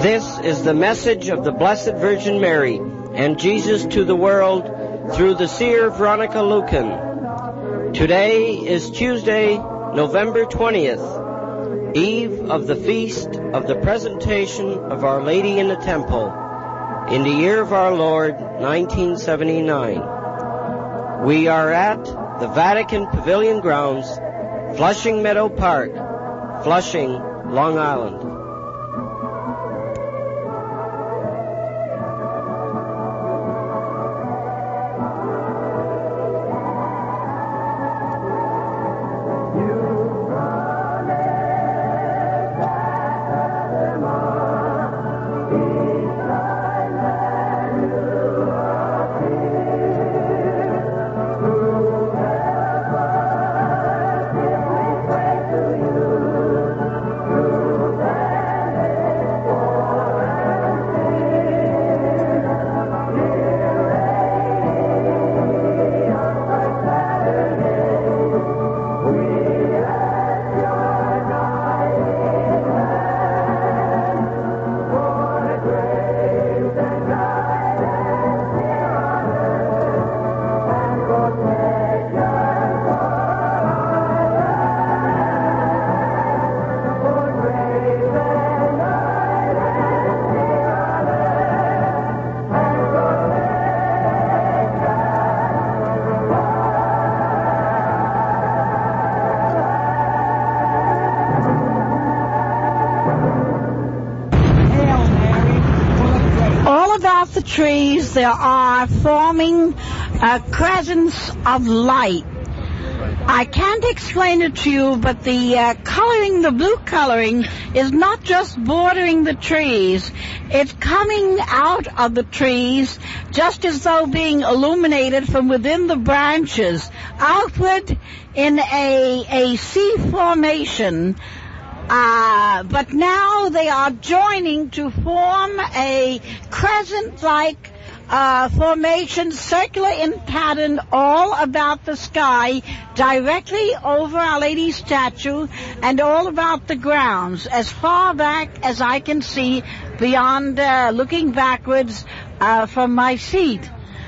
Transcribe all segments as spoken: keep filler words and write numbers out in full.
This is the message of the Blessed Virgin Mary and Jesus to the world through the seer Veronica Lucan. Today is Tuesday, November twentieth, eve of the feast of the presentation of Our Lady in the Temple, in the year of our Lord, nineteen seventy-nine. We are at the Vatican Pavilion Grounds, Flushing Meadow Park, Flushing, Long Island. Trees, there are forming uh, crescents of light. I can't explain it to you, but the uh, coloring, the blue coloring, is not just bordering the trees. It's coming out of the trees just as though being illuminated from within the branches, outward in a, a C formation. Uh, but now they are joining to form a crescent-like uh, formation, circular in pattern, all about the sky, directly over Our Lady's statue, and all about the grounds, as far back as I can see, beyond uh, looking backwards uh, from my seat.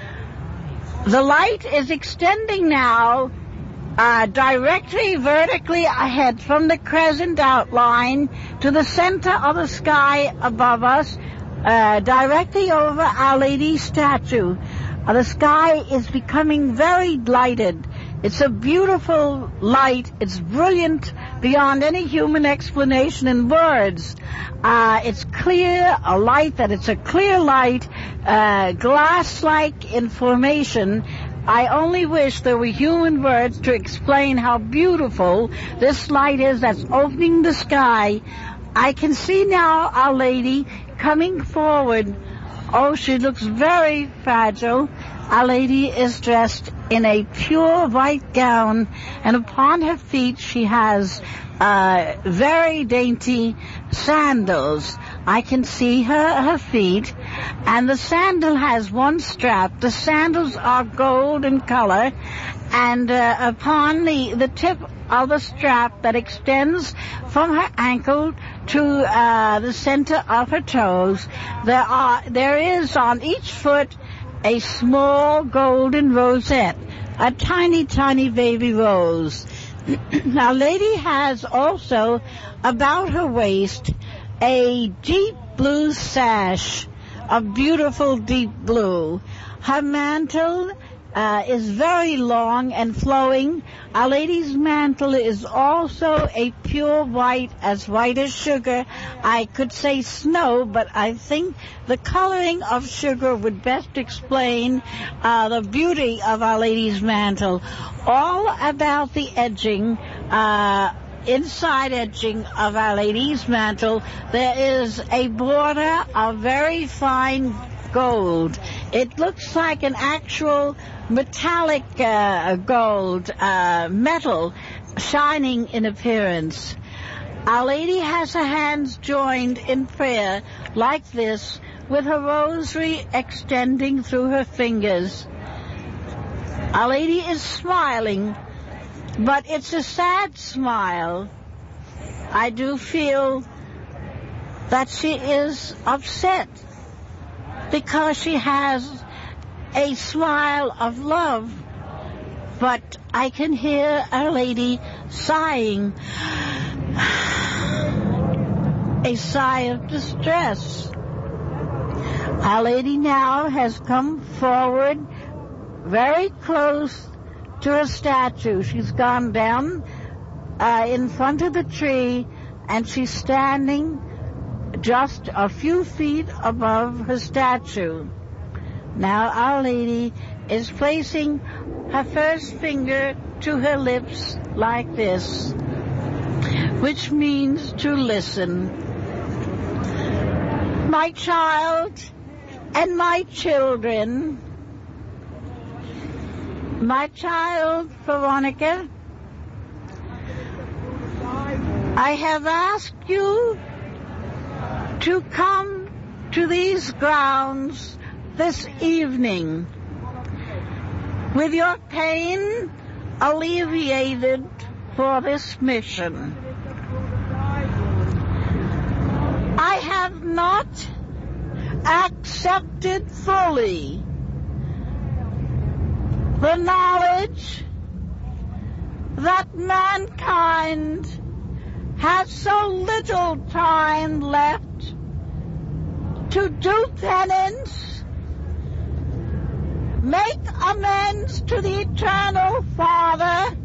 The light is extending now Uh, directly vertically ahead from the crescent outline to the center of the sky above us, uh, directly over Our Lady's statue. Uh, the sky is becoming very lighted. It's a beautiful light. It's brilliant beyond any human explanation in words. Uh, it's clear, a light that it's a clear light, uh, glass-like in formation. I only wish there were human words to explain how beautiful this light is that's opening the sky. I can see now Our Lady coming forward. Oh, she looks very fragile. Our Lady is dressed in a pure white gown, and upon her feet she has uh, very dainty sandals. I can see her, her feet, and the sandal has one strap. The sandals are gold in color, and uh, upon the, the tip of the strap that extends from her ankle to uh, the center of her toes, there are there is on each foot a small golden rosette, a tiny, tiny baby rose. Our Lady has also about her waist a deep blue sash, a beautiful deep blue. Her mantle uh, is very long and flowing. Our Lady's mantle is also a pure white, as white as sugar. I could say snow, but I think the coloring of sugar would best explain uh, the beauty of Our Lady's mantle. All about the edging, uh, inside edging of Our Lady's mantle, there is a border of very fine gold. It looks like an actual metallic uh, gold, uh, metal, shining in appearance. Our Lady has her hands joined in prayer like this, with her rosary extending through her fingers. Our Lady is smiling, but it's a sad smile. I do feel that she is upset because she has a smile of love, but I can hear Our Lady sighing, a sigh of distress. Our Lady now has come forward very close to a statue. She's gone down uh, in front of the tree, and she's standing just a few feet above her statue. Now Our Lady is placing her first finger to her lips like this, which means to listen. My child and my children, my child Veronica, I have asked you to come to these grounds this evening with your pain alleviated for this mission. I have not accepted fully the knowledge that mankind has so little time left to do penance, make amends to the Eternal Father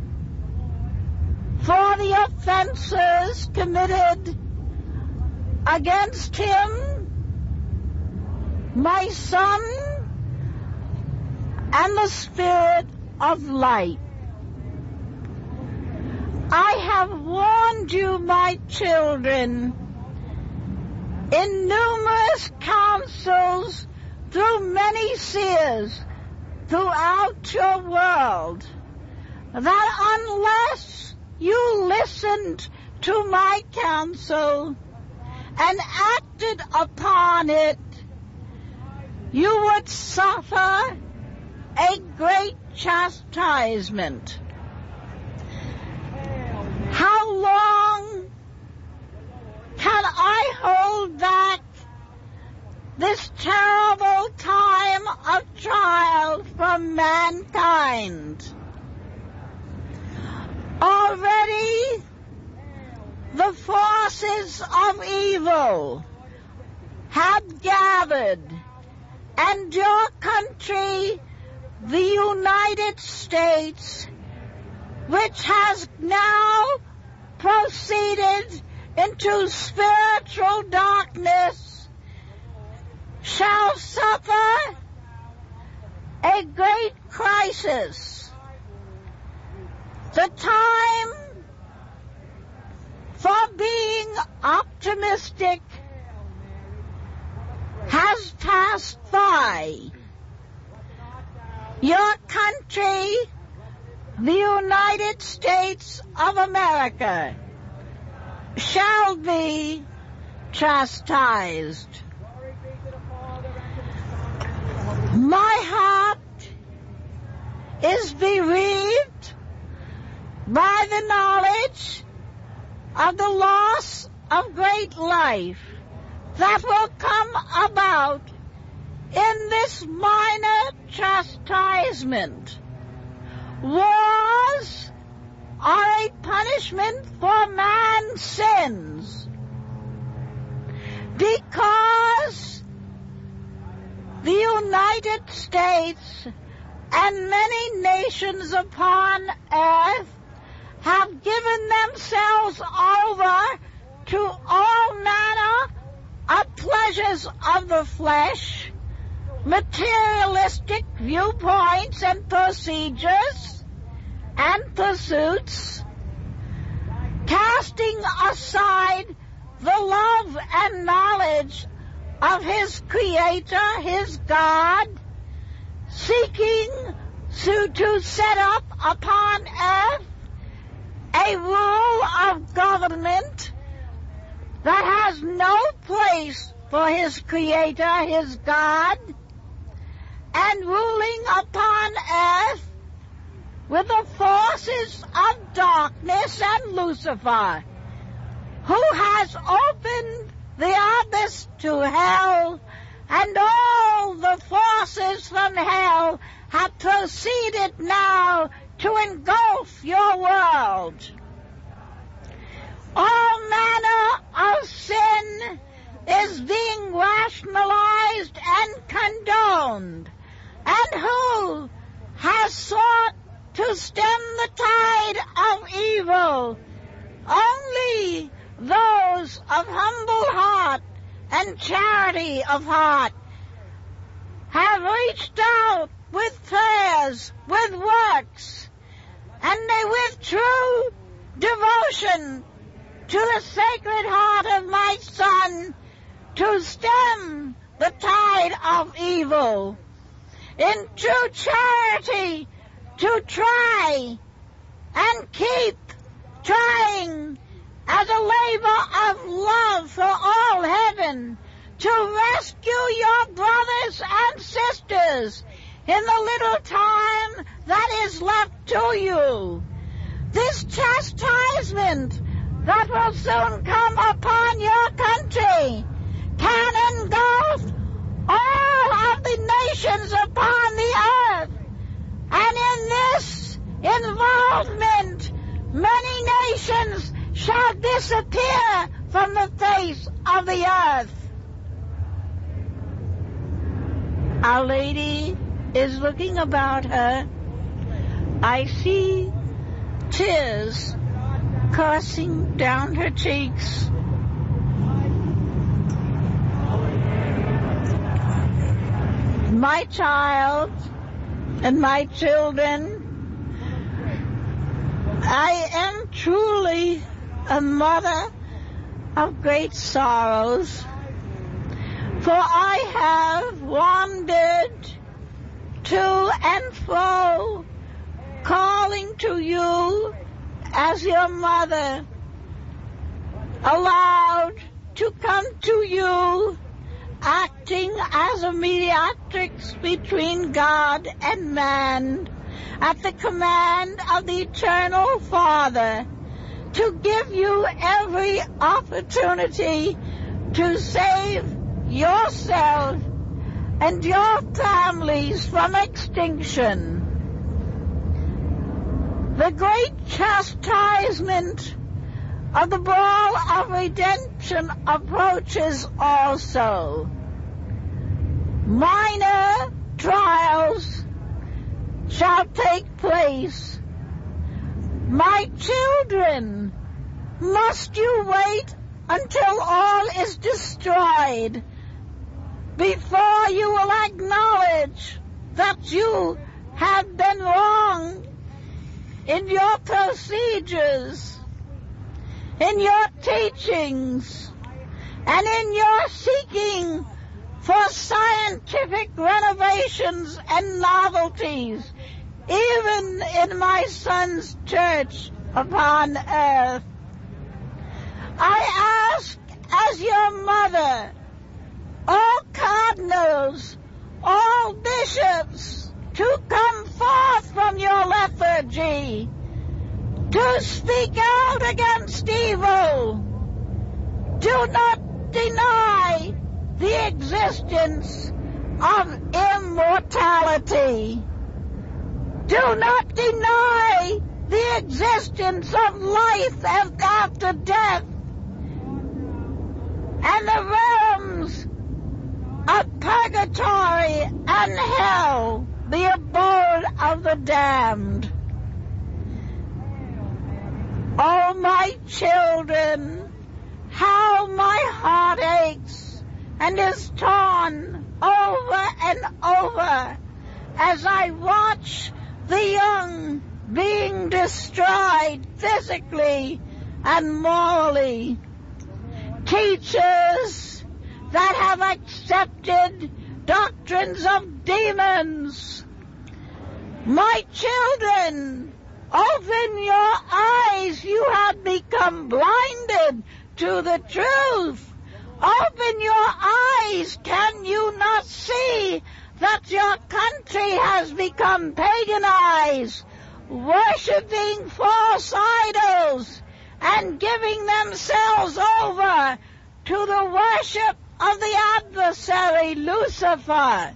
for the offenses committed against him, my Son, and the Spirit of light. I have warned you, my children, in numerous councils through many seers throughout your world, that unless you listened to my counsel and acted upon it, you would suffer a great chastisement. How long can I hold back this terrible time of trial from mankind? Already the forces of evil have gathered, and your country, the United States, which has now proceeded into spiritual darkness, shall suffer a great crisis. The time for being optimistic has passed by. Your country, the United States of America, shall be chastised. My heart is bereaved by the knowledge of the loss of great life that will come about in this minor chastisement. Wars are a punishment for man's sins, because the United States and many nations upon earth have given themselves over to all manner of pleasures of the flesh, materialistic viewpoints and procedures and pursuits, casting aside the love and knowledge of his Creator, his God, seeking to, to set up upon earth a rule of government that has no place for his Creator, his God, and ruling upon earth with the forces of darkness and Lucifer, who has opened to hell, and all the forces from hell have proceeded now to engulf your world. All manner of sin is being rationalized and condoned. And who has sought to stem the tide of evil? Only those of humble heart and charity of heart have reached out with prayers, with works, and they with true devotion to the Sacred Heart of my Son to stem the tide of evil. In true charity to try and keep trying as a labor of love for all heaven to rescue your brothers and sisters in the little time that is left to you. This chastisement that will soon come upon your country can engulf all of the nations upon the earth. And in this involvement, many nations shall disappear from the face of the earth. Our Lady is looking about her. I see tears coursing down her cheeks. My child and my children, I am truly a mother of great sorrows, for I have wandered to and fro, calling to you as your mother, allowed to come to you, acting as a mediatrix between God and man, at the command of the Eternal Father, to give you every opportunity to save yourself and your families from extinction. The great chastisement of the ball of redemption approaches also. Minor trials shall take place. My children, must you wait until all is destroyed before you will acknowledge that you have been wrong in your procedures, in your teachings, and in your seeking for scientific renovations and novelties, even in my Son's church upon earth? I ask as your mother, all cardinals, all bishops, to come forth from your lethargy, to speak out against evil. Do not deny the existence of immortality. Do not deny the existence of life after death and the realms of purgatory and hell, the abode of the damned. Oh, my children, how my heart aches and is torn over and over as I watch the young being destroyed physically and morally. Teachers that have accepted doctrines of demons. My children, open your eyes. You have become blinded to the truth. Open your eyes. Can you not see that your country has become paganized, worshiping false idols and giving themselves over to the worship of the adversary, Lucifer.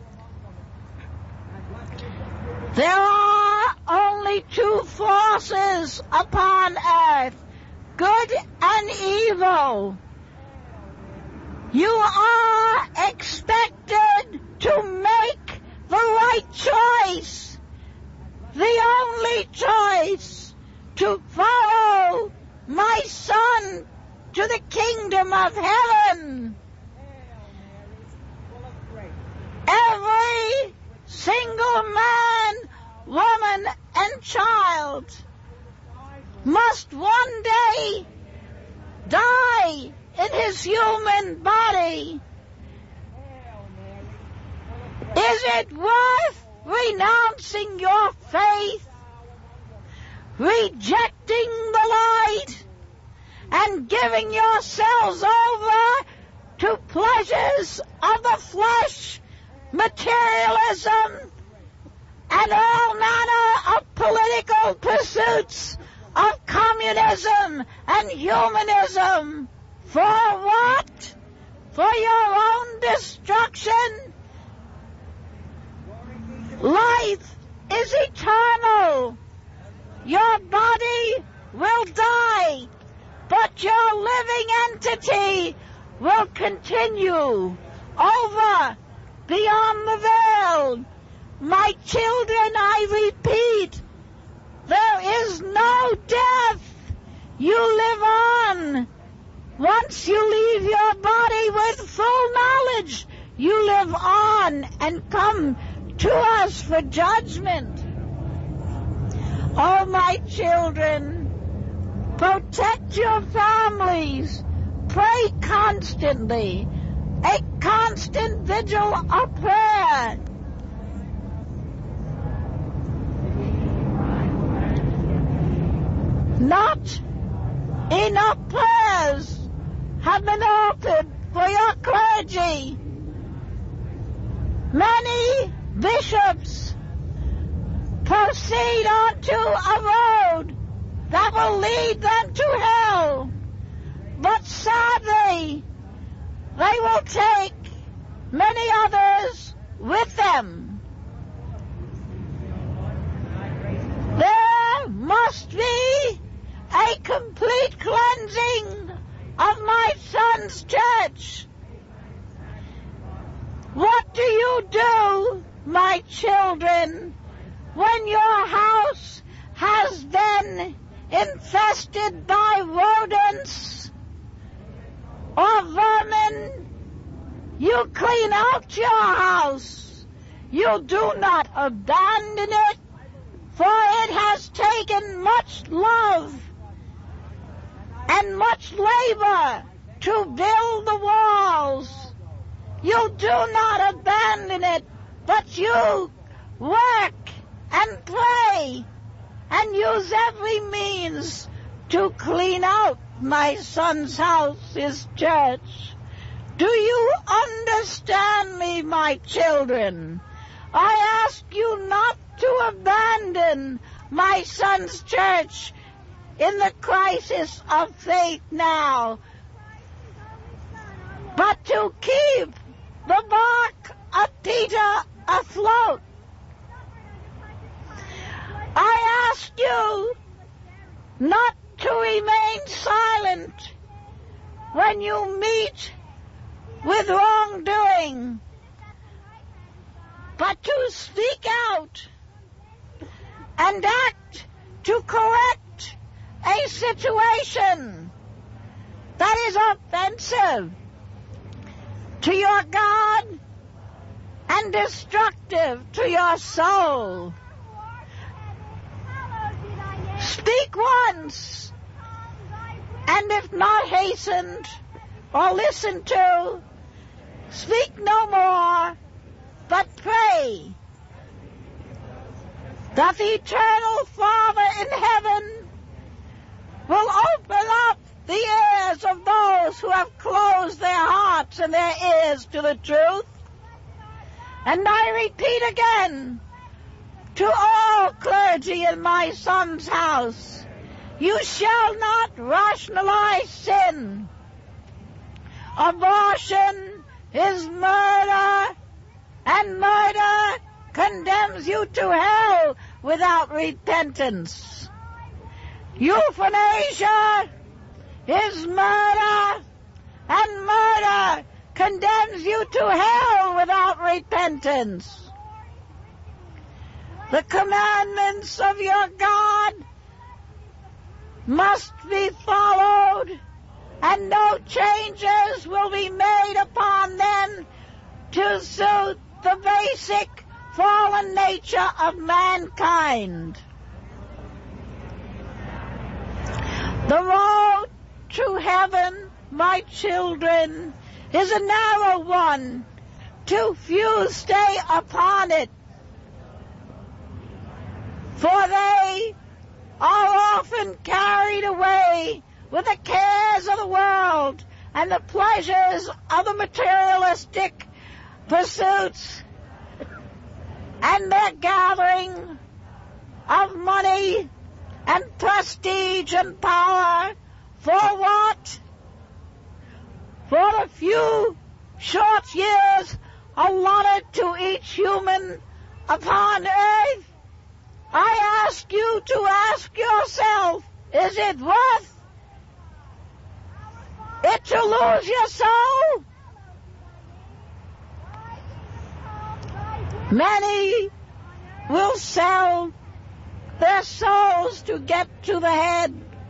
There are only two forces upon earth, good and evil. You are expected to make the right choice, the only choice, to follow my Son to the kingdom of heaven. Every single man, woman, and child must one day die in his human body. Is it worth renouncing your faith, rejecting the light, and giving yourselves over to pleasures of the flesh, materialism, and all manner of political pursuits of communism and humanism? For what? For your own destruction? Life is eternal. Your body will die, but your living entity will continue over beyond the veil. My children, I repeat, there is no death. You live on. Once you leave your body with full knowledge, you live on and come to us for judgment. Oh, my children, protect your families. Pray constantly. A constant vigil of prayer. Not enough prayers have been offered for your clergy. Many bishops proceed onto a road that will lead them to hell. But sadly, they will take many others with them. There must be a complete cleansing of my Son's church. What do you do, my children, when your house has been infested by rodents or vermin? You clean out your house. You do not abandon it, for it has taken much love and much labor to build the walls. You do not abandon it, but you work and pray and use every means to clean out my Son's house, his church. Do you understand me, my children? I ask you not to abandon my Son's church in the crisis of faith now, but to keep the bark of Peter afloat. I ask you not to remain silent when you meet with wrongdoing, but to speak out and act to correct a situation that is offensive to your God and destructive to your soul. Speak once, and if not hastened or listened to, speak no more, but pray that the eternal Father in heaven will open up the ears of those who have closed their hearts and their ears to the truth. And I repeat again, to all clergy in my Son's house, you shall not rationalize sin Abortion is murder, and murder condemns you to hell without repentance. Euthanasia is murder, and murder condemns you to hell without repentance. The commandments of your God must be followed, and no changes will be made upon them to suit the basic fallen nature of mankind. The road to heaven, my children, is a narrow one. Too few stay upon it, for they are often carried away with the cares of the world and the pleasures of the materialistic pursuits, and their gathering of money and prestige and power. For what? For the few short years allotted to each human upon earth. I ask you to ask yourself, is it worth it to lose your soul? Many will sell their souls to get to the head.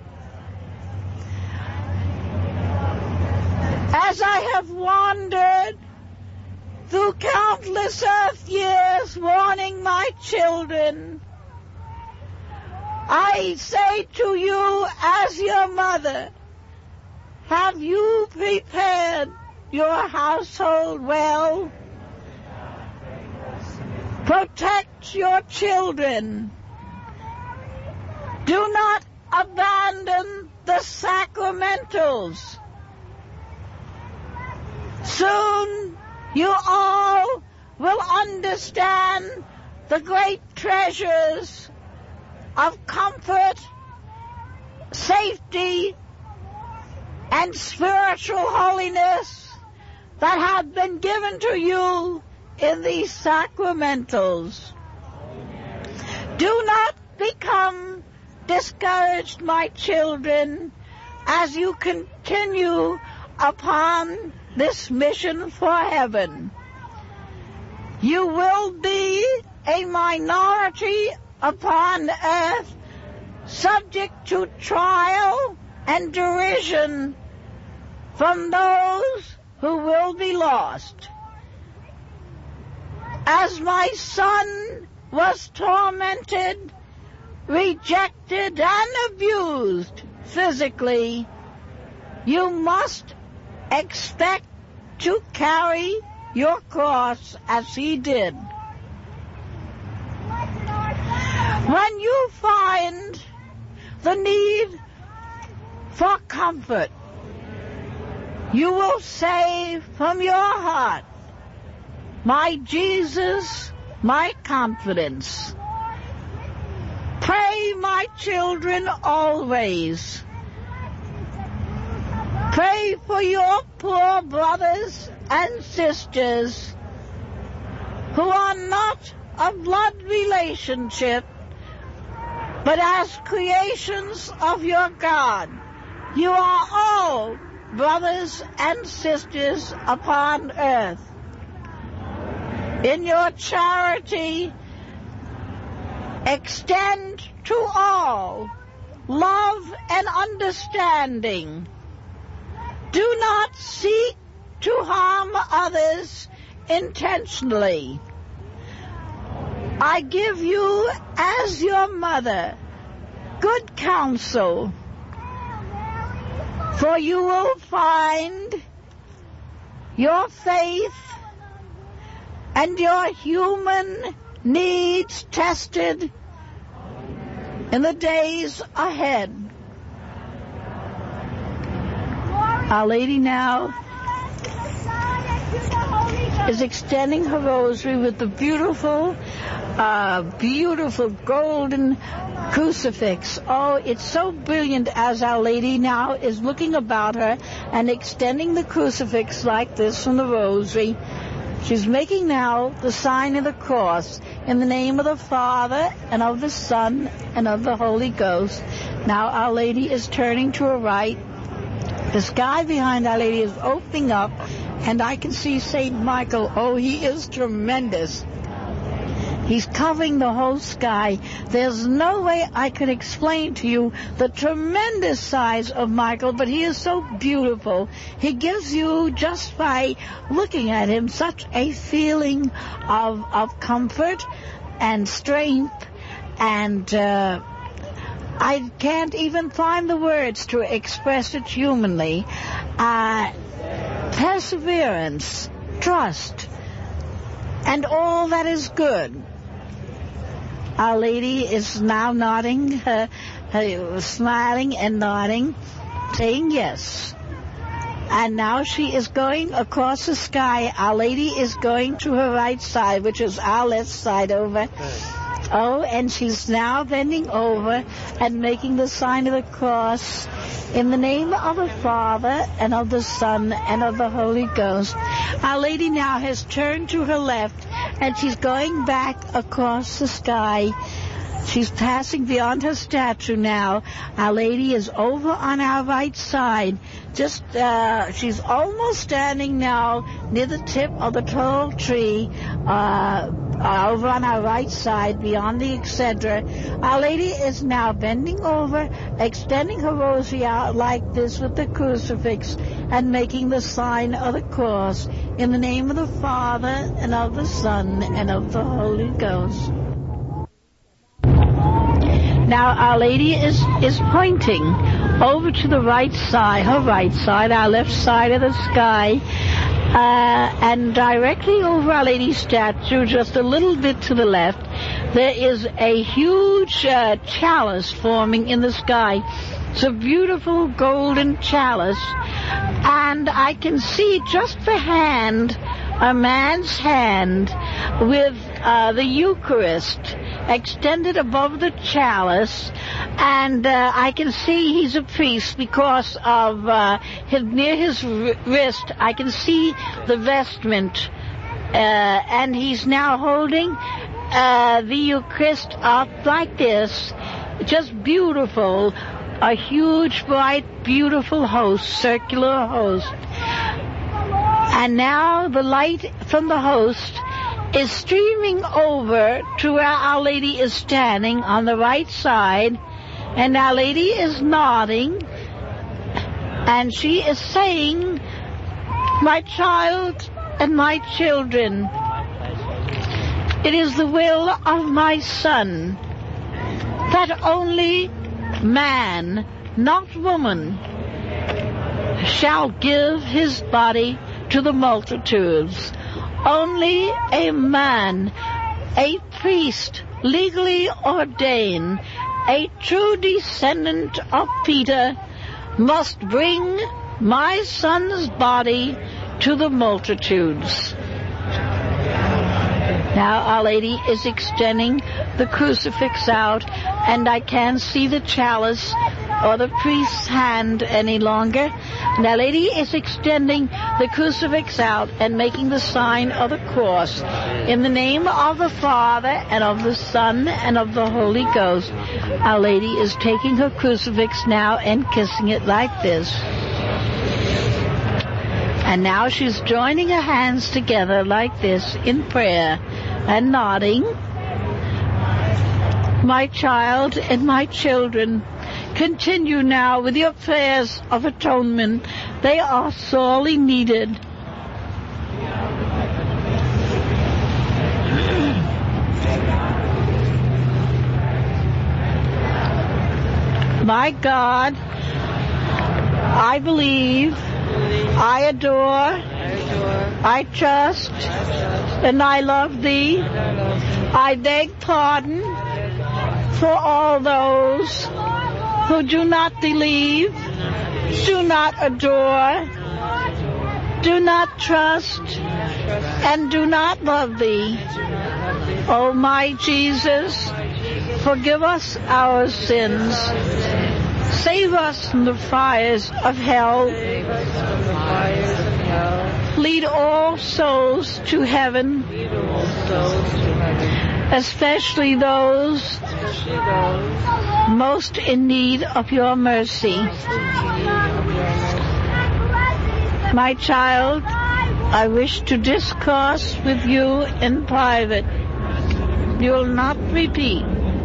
As I have wandered through countless earth years warning my children, I say to you as your mother, have you prepared your household well? Protect your children. Do not abandon the sacramentals. Soon you all will understand the great treasures of comfort, safety, and spiritual holiness that have been given to you in these sacramentals. Do not become discouraged, my children, as you continue upon this mission for heaven. You will be a minority upon earth, subject to trial and derision from those who will be lost. As my son was tormented, rejected, and abused physically, you must expect to carry your cross as he did. When you find the need for comfort, you will say from your heart, my Jesus, my confidence. Pray, my children, always. Pray for your poor brothers and sisters who are not a blood relationship, but as creations of your God. You are all brothers and sisters upon earth. In your charity, extend to all love and understanding. Do not seek to harm others intentionally. I give you, as your mother, good counsel, for you will find your faith and your human needs tested in the days ahead. Our Lady now is extending her rosary with the beautiful, uh, beautiful golden crucifix. Oh, it's so brilliant as Our Lady now is looking about her and extending the crucifix like this from the rosary. She's making now the sign of the cross in the name of the Father and of the Son and of the Holy Ghost. Now Our Lady is turning to her right. The sky behind Our Lady is opening up, and I can see Saint Michael. Oh, he is tremendous. He's covering the whole sky. There's no way I can explain to you the tremendous size of Michael, but he is so beautiful. He gives you, just by looking at him, such a feeling of, of comfort and strength, and uh, I can't even find the words to express it humanly. Uh, perseverance, trust, and all that is good. Our Lady is now nodding, uh, uh, smiling and nodding, saying yes. And now she is going across the sky. Our Lady is going to her right side, which is our left side over. Oh, and she's now bending over and making the sign of the cross in the name of the Father and of the Son and of the Holy Ghost. Our Lady now has turned to her left, and she's going back across the sky. She's passing beyond her statue now. Our Lady is over on our right side. Just, uh, she's almost standing now near the tip of the tall tree, uh, uh, over on our right side beyond the Excedra. Our Lady is now bending over, extending her rosary out like this with the crucifix, and making the sign of the cross in the name of the Father and of the Son and of the Holy Ghost. Now Our Lady is, is pointing over to the right side, her right side, our left side of the sky, uh, and directly over Our Lady's statue, just a little bit to the left, there is a huge uh, chalice forming in the sky. It's a beautiful golden chalice, and I can see just the hand, a man's hand, with uh, the Eucharist extended above the chalice, and uh, I can see he's a priest because of uh, his, near his wrist I can see the vestment, uh, and he's now holding uh, the Eucharist up like this, just beautiful, a huge, bright, beautiful host, circular host. And now the light from the host is streaming over to where Our Lady is standing on the right side, and Our Lady is nodding, and she is saying, "My child and my children, it is the will of my Son that only man, not woman, shall give his body to the multitudes. Only a man, a priest, legally ordained, a true descendant of Peter, must bring my Son's body to the multitudes." Now Our Lady is extending the crucifix out, and I can't see the chalice or the priest's hand any longer. And Our Lady is extending the crucifix out and making the sign of the cross in the name of the Father and of the Son and of the Holy Ghost. Our Lady is taking her crucifix now and kissing it like this. And now she's joining her hands together like this in prayer and nodding. "My child and my children, continue now with your prayers of atonement. They are sorely needed." My God, I believe, I adore, I trust, and I love Thee. I beg pardon for all those who do not believe, do not adore, do not trust and do not love thee. O my Jesus, forgive us our sins. Save us from the fires of hell. Lead all souls to heaven, especially those most in need of your mercy. My child, I wish to discourse with you in private. You'll not repeat.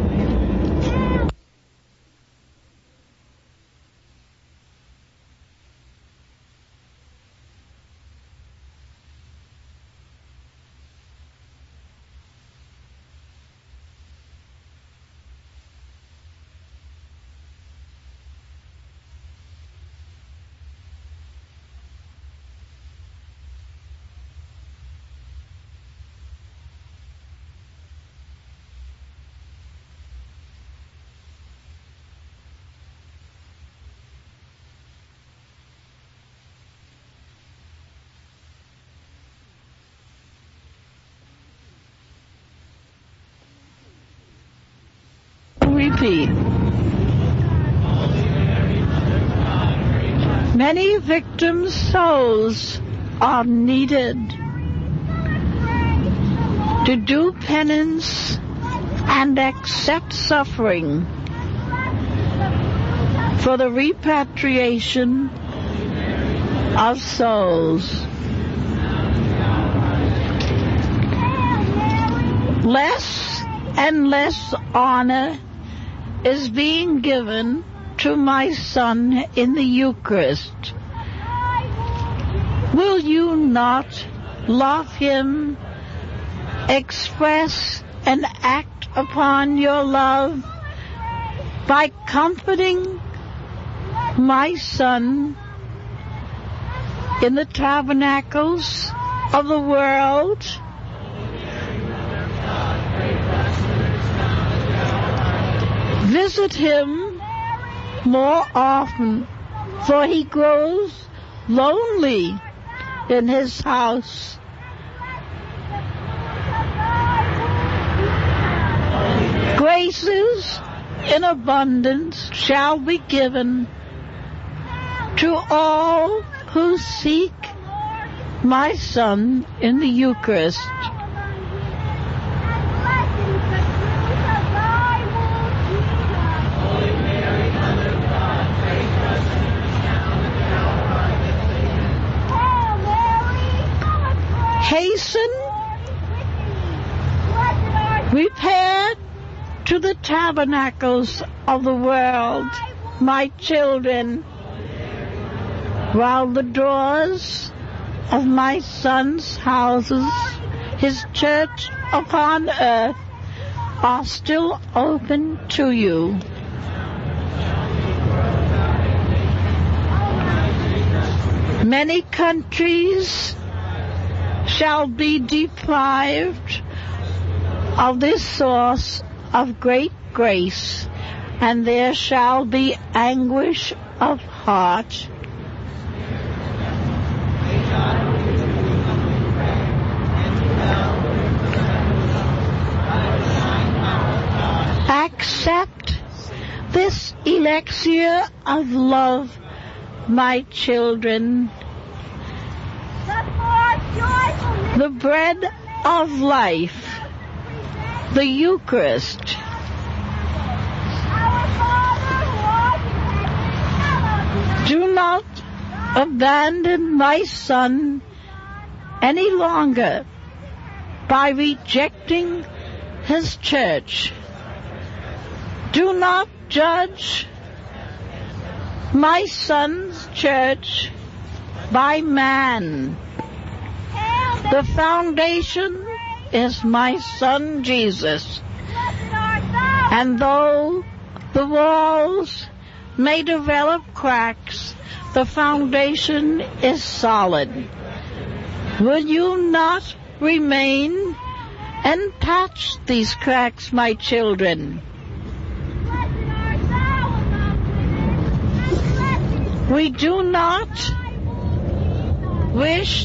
Repeat. Many victim souls are needed to do penance and accept suffering for the repatriation of souls. Less and less honor is being given to my Son in the Eucharist. Will you not love him, express and act upon your love by comforting my Son in the tabernacles of the world? Visit him more often, for he grows lonely in his house. Graces in abundance shall be given to all who seek my Son in the Eucharist. Hasten, repair to the tabernacles of the world, my children, while the doors of my Son's houses, his church upon earth, are still open to you. Many countries shall be deprived of this source of great grace, and there shall be anguish of heart. Accept this elixir of love, my children, the bread of life, the Eucharist. Do not abandon my Son any longer by rejecting his church. Do not judge my Son's church by man. The foundation is my Son Jesus. And though the walls may develop cracks, the foundation is solid. Will you not remain and patch these cracks, my children? We do not wish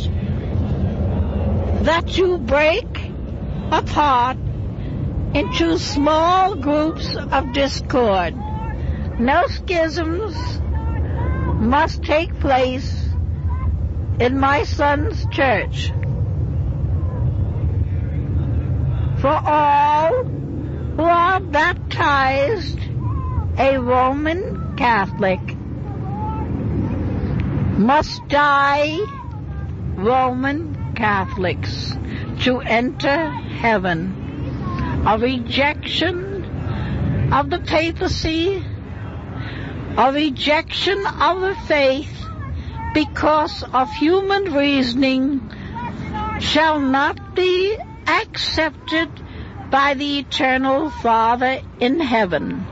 that you break apart into small groups of discord. No schisms must take place in my son's church. For all who are baptized a Roman Catholic must die Roman Catholics to enter heaven. A rejection of the papacy, a rejection of the faith because of human reasoning shall not be accepted by the eternal Father in heaven.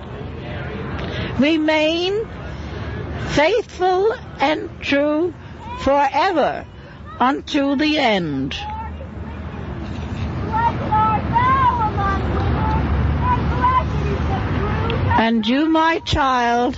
Remain faithful and true forever unto the end. And you, my child,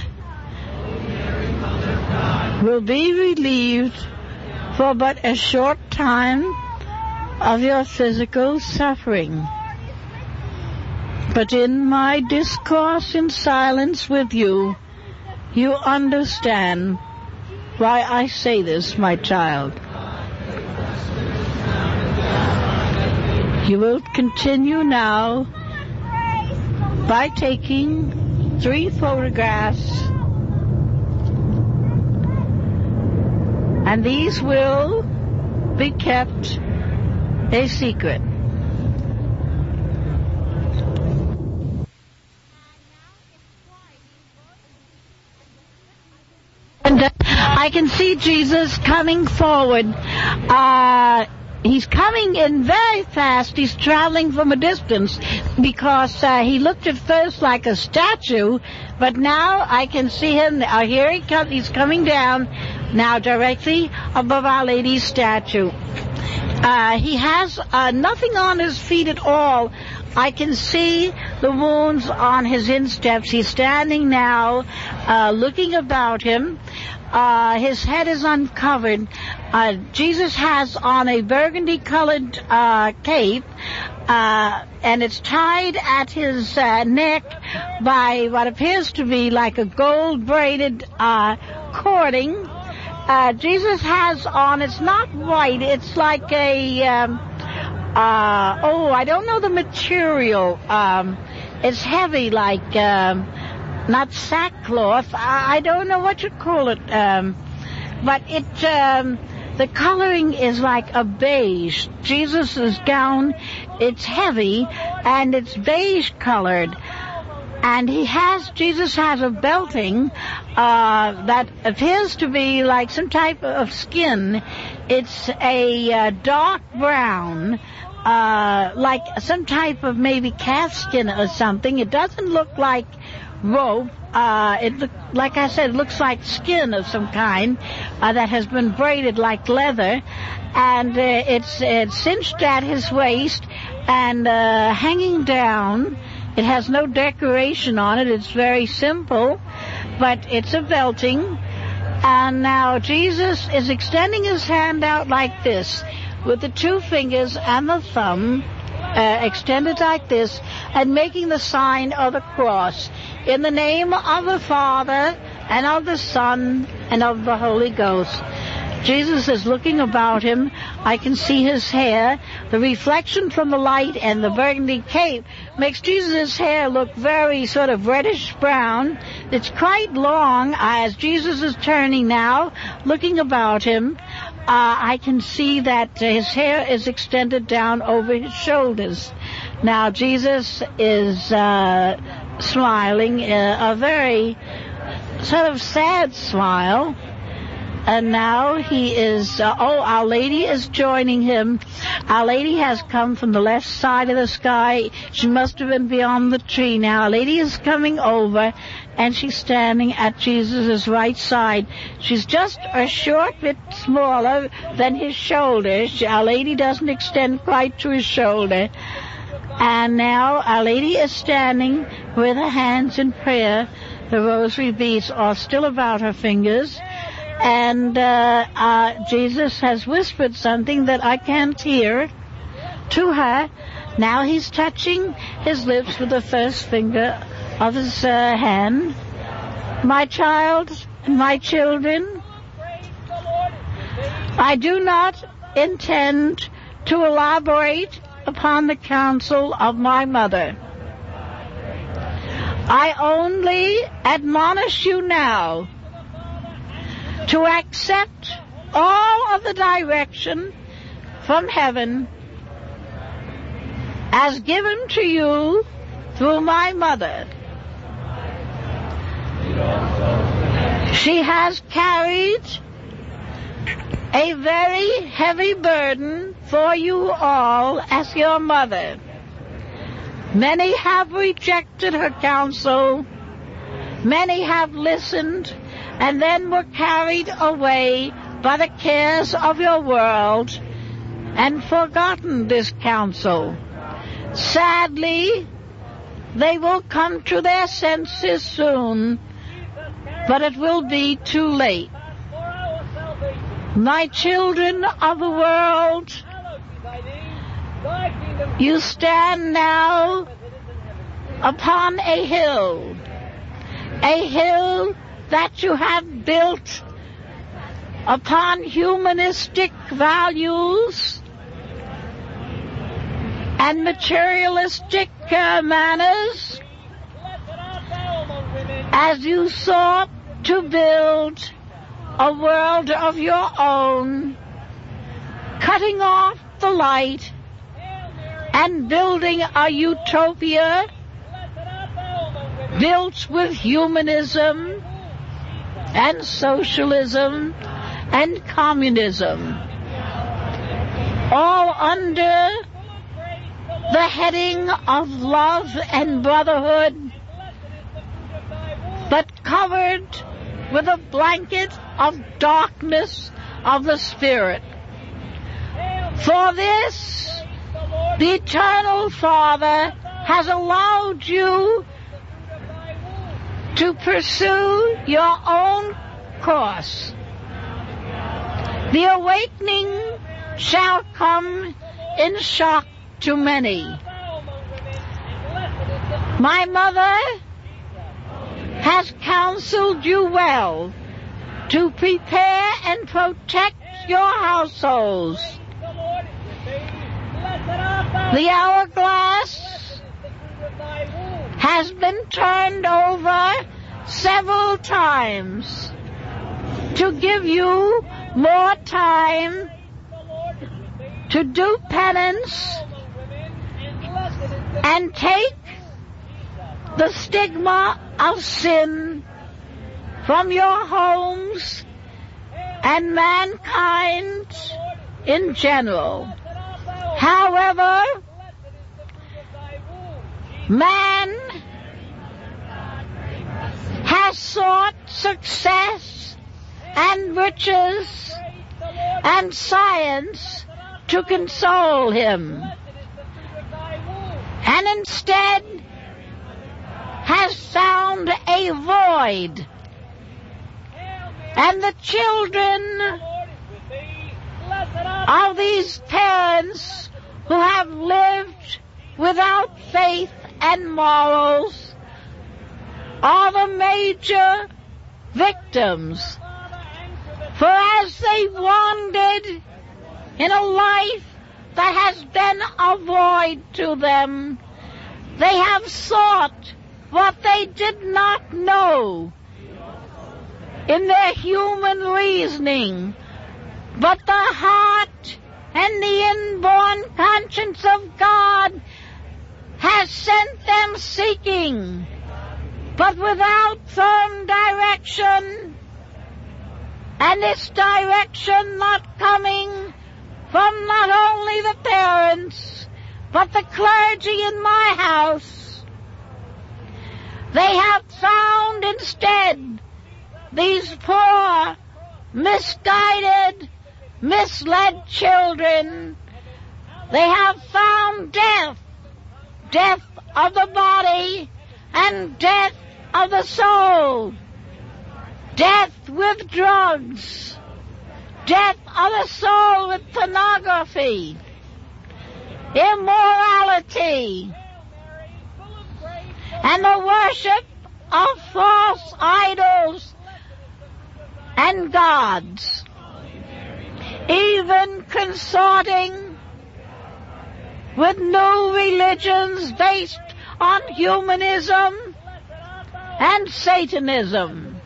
will be relieved for but a short time of your physical suffering. But in my discourse in silence with you, you understand why I say this, my child. You will continue now by taking three photographs, and these will be kept a secret. And uh, I can see Jesus coming forward. Uh, he's coming in very fast. He's traveling from a distance because uh, he looked at first like a statue, but now I can see him. Uh, here he comes. He's coming down now directly above Our Lady's statue. Uh, he has uh, nothing on his feet at all. I can see the wounds on his insteps. He's standing now, uh, looking about him. Uh, his head is uncovered. Uh, Jesus has on a burgundy-colored uh, cape, uh, and it's tied at his uh, neck by what appears to be like a gold-braided uh, cording. Uh, Jesus has on, it's not white, it's like a... Um, Uh, oh, I don't know the material. Um, it's heavy, like, um, not sackcloth. I, I don't know what you call it. Um, but it, um, the coloring is like a beige. Jesus' gown, it's heavy, and it's beige colored. And he has, Jesus has a belting, uh, that appears to be like some type of skin. It's a uh, dark brown, uh, like some type of maybe calf skin or something. It doesn't look like rope. Uh, it look, like I said, it looks like skin of some kind, uh, that has been braided like leather. And, uh, it's, it's cinched at his waist and, uh, hanging down. It has no decoration on it. It's very simple, but it's a belting. And now Jesus is extending his hand out like this, with the two fingers and the thumb uh, extended like this, and making the sign of the cross. In the name of the Father, and of the Son, and of the Holy Ghost. Jesus is looking about him. I can see his hair. The reflection from the light and the burgundy cape makes Jesus' hair look very sort of reddish brown. It's quite long. As Jesus is turning now, looking about him, uh, I can see that uh, his hair is extended down over his shoulders. Now Jesus is uh, smiling, uh, a very sort of sad smile. And now he is, uh, oh, Our Lady is joining him. Our Lady has come from the left side of the sky. She must have been beyond the tree now. Our Lady is coming over, and she's standing at Jesus' right side. She's just a short bit smaller than his shoulders. Our Lady doesn't extend quite to his shoulder. And now Our Lady is standing with her hands in prayer. The rosary beads are still about her fingers. And uh, uh, Jesus has whispered something that I can't hear to her. Now he's touching his lips with the first finger of his uh, hand. My child, my children, I do not intend to elaborate upon the counsel of my mother. I only admonish you now to accept all of the direction from heaven as given to you through my mother. She has carried a very heavy burden for you all as your mother. Many have rejected her counsel. Many have listened and then were carried away by the cares of your world and forgotten this counsel. Sadly, they will come to their senses soon, but it will be too late. My children of the world, you stand now upon a hill, a hill that you have built upon humanistic values and materialistic uh, manners, as you sought to build a world of your own, cutting off the light and building a utopia built with humanism and socialism and communism, all under the heading of love and brotherhood, but covered with a blanket of darkness of the spirit. For this, the Eternal Father has allowed you to pursue your own course. The awakening shall come in shock to many. My mother has counseled you well to prepare and protect your households. The hourglass has been turned over several times to give you more time to do penance and take the stigma of sin from your homes and mankind in general. However, man has sought success and riches and science to console him, and instead has found a void. And the children of these parents who have lived without faith and morals are the major victims. For as they wandered in a life that has been a void to them, they have sought what they did not know in their human reasoning, but the heart and the inborn conscience of God has sent them seeking, but without firm direction, and this direction not coming from not only the parents, but the clergy in my house. They have found instead these poor, misguided, misled children. They have found death, death of the body and death of the soul. death with drugs, death of the soul with pornography, immorality, and the worship of false idols and gods, even consorting with new religions based on humanism and Satanism.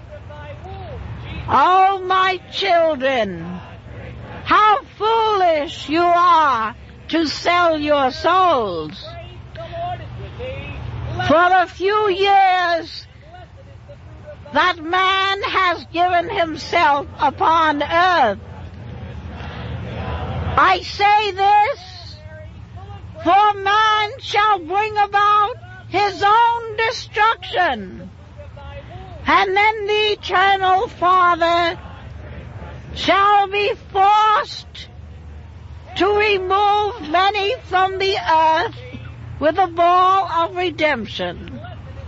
Oh, my children, how foolish you are to sell your souls. For the few years that man has given himself upon earth, I say this, for man shall bring about his own destruction, and then the eternal Father shall be forced to remove many from the earth with a ball of redemption.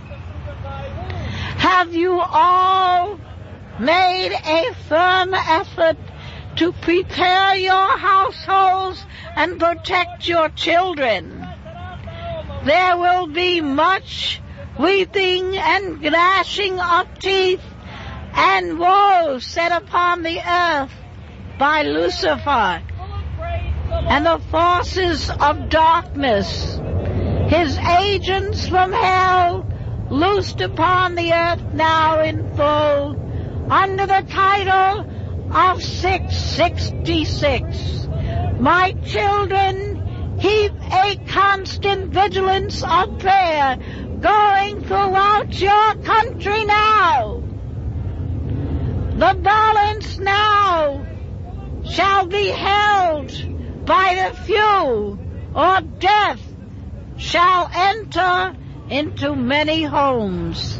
Have you all made a firm effort to prepare your households and protect your children? There will be much weeping and gnashing of teeth and woe set upon the earth by Lucifer and the forces of darkness, his agents from hell, loosed upon the earth now in full, under the title of six sixty-six. My children, keep a constant vigilance of prayer going throughout your country now. The balance now shall be held by the few, or death shall enter into many homes.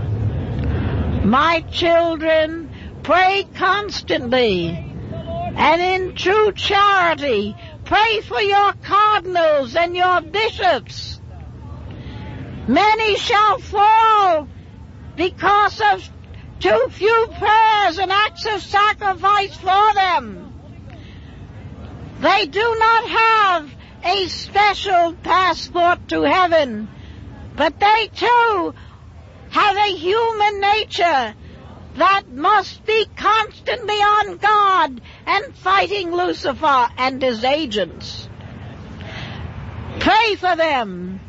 My children, pray constantly, and in true charity, pray for your cardinals and your bishops. Many shall fall because of too few prayers and acts of sacrifice for them. They do not have a special passport to heaven, but they too have a human nature that must be constantly on guard and fighting Lucifer and his agents. Pray for them.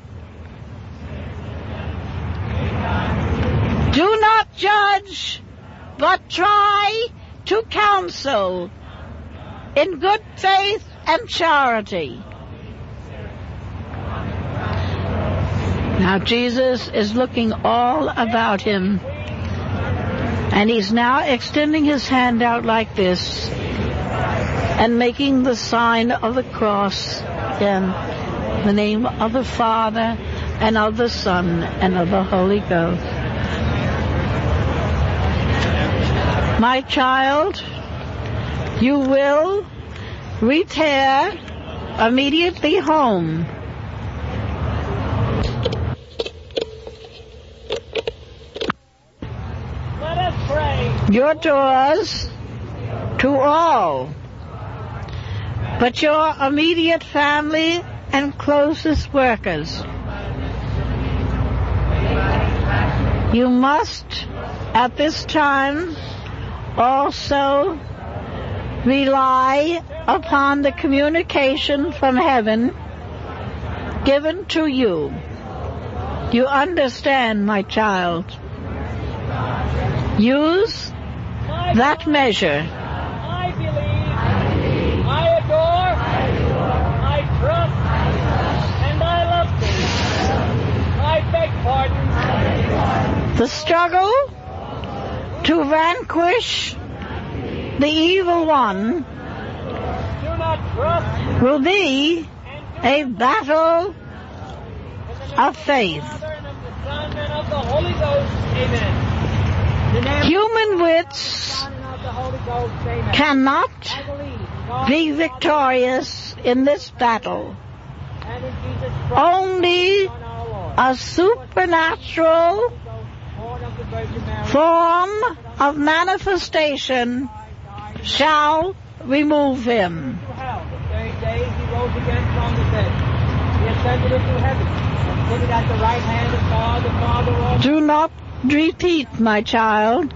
Do not judge, but try to counsel in good faith and charity. Now Jesus is looking all about him, and he's now extending his hand out like this and making the sign of the cross in the name of the Father and of the Son and of the Holy Ghost. My child, you will repair immediately home. Let us pray. Your doors to all, but your immediate family and closest workers. You must, at this time, also rely upon the communication from heaven given to you. You understand, my child? Use that measure. I believe, I adore, I trust, and I love thee. I beg pardon. The struggle to vanquish the evil one Do not trust will be a battle of faith. and of the Son and of the Holy Ghost. Amen. In the name Human of wits the Son and of the Holy Ghost. Amen. cannot I believe God be victorious in this battle. and in Jesus Christ, Only Son our Lord. a supernatural Born of the Virgin Mary. form of manifestation shall remove him. The third day he rose again from the dead. He ascended into heaven and seated at the right hand of God the Father Almighty. Do not repeat, my child.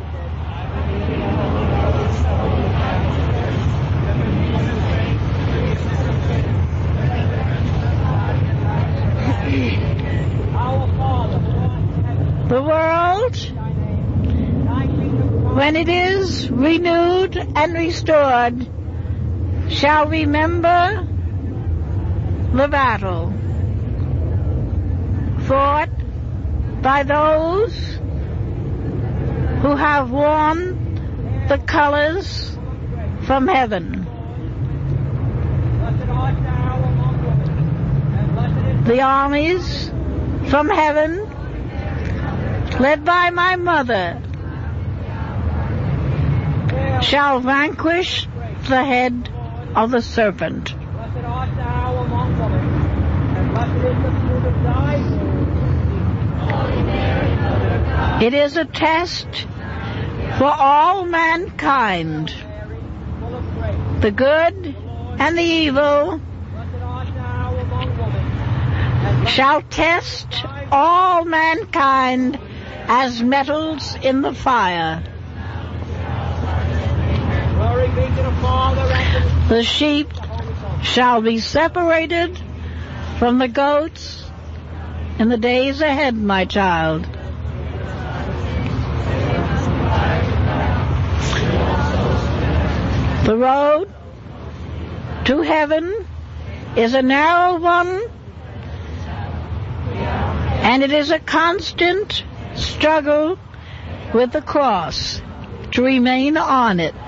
Our Father, who art in heaven, The world, thy name. Thy kingdom come. when it is renewed and restored, shall remember the battle fought by those who have worn the colors from heaven. Blessed art thou among women, and blessed is The armies from heaven, led by my mother, shall vanquish the head of the serpent. Blessed art thou among women, and blessed is the fruit of thy womb. It is a test for all mankind, Full of grace. the good and the evil Blessed art thou among women, and blessed shall test all mankind as metals in the fire. glory be to the Father and to The sheep the Holy Ghost. shall be separated from the goats in the days ahead, my child. The road to heaven is a narrow one, and it is a constant struggle with the cross to remain on it.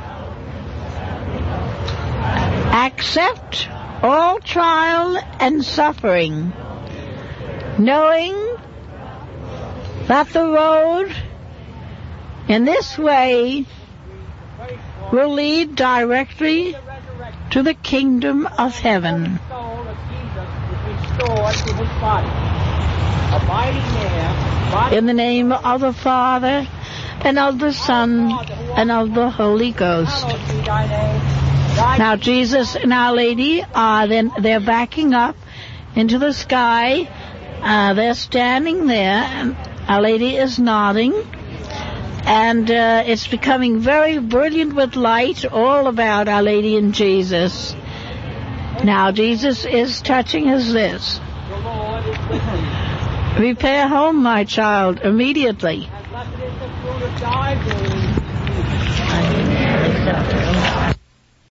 Accept all trial and suffering, knowing that the road in this way will lead directly to the kingdom of heaven. The soul of Jesus is restored to his body, abiding there, body In the name of the Father, and of the Son, and of the Holy Ghost. hallowed be thy name. Thy Now Jesus and Our Lady are then they're backing up into the sky. Uh, they're standing there, and Our Lady is nodding, and uh, it's becoming very brilliant with light all about Our Lady and Jesus. Now Jesus is touching his lips. the Lord is with thee. Repair home, my child, immediately. And blessed is the fruit of thy womb.